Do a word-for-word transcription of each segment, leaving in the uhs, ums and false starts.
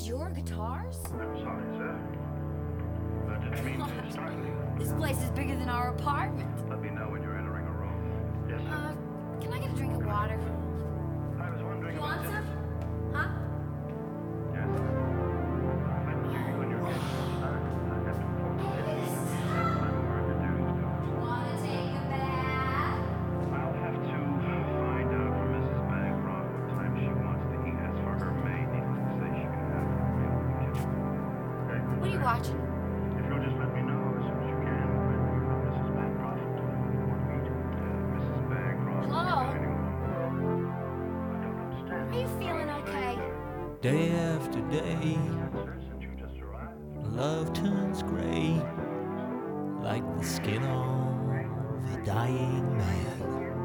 these your guitars? I'm sorry, sir. That didn't mean to startle you. This place is bigger than our apartment. Let me know when you're entering a room. Yes, sir. Uh, can I get a drink of water? I was wondering You about want this. some? Huh? Yes, sir. I will hear you when you're getting inside. I have to inform the city. I'm aware of your duties to us. Wanna take a bath? I'll have to find out from Missus Bancroft what time she wants to eat. As for her maid, needless to say, she can have her meal in the kitchen. Okay? What are you watching? If you'll just let me know as soon as you can when you and Missus Bancroft want to meet. Uh, Missus Bancroft. Hello? dining room. I don't understand. Are you feeling okay? Day after day, Sir, since you just arrived. love turns gray, like the skin of a dying man.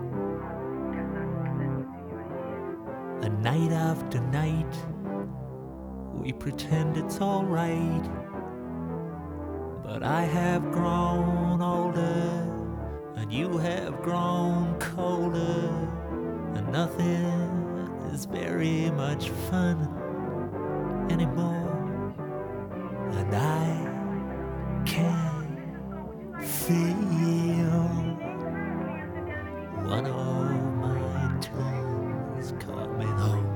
And night after night, we pretend it's alright. But I have grown older, and you have grown colder, and nothing is very much fun anymore. And I can feel one of my tunes coming home.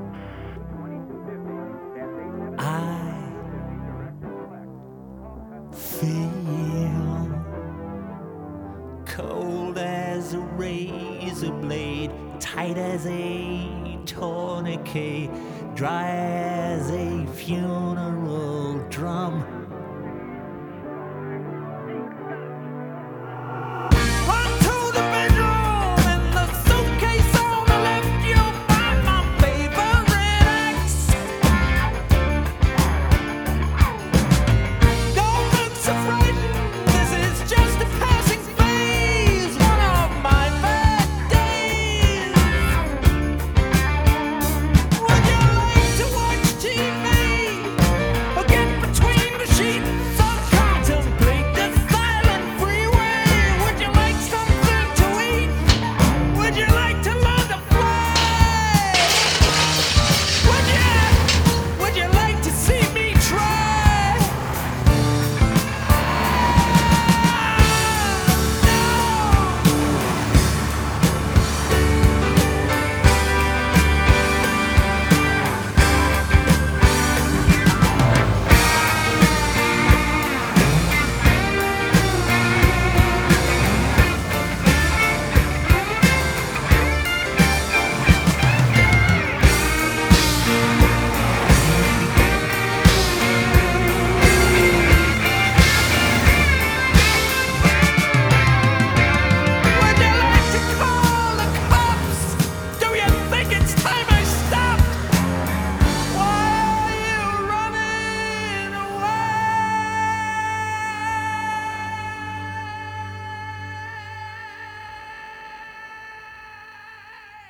I feel cold as a razor blade, tight as a tourniquet, dry as a funeral drum.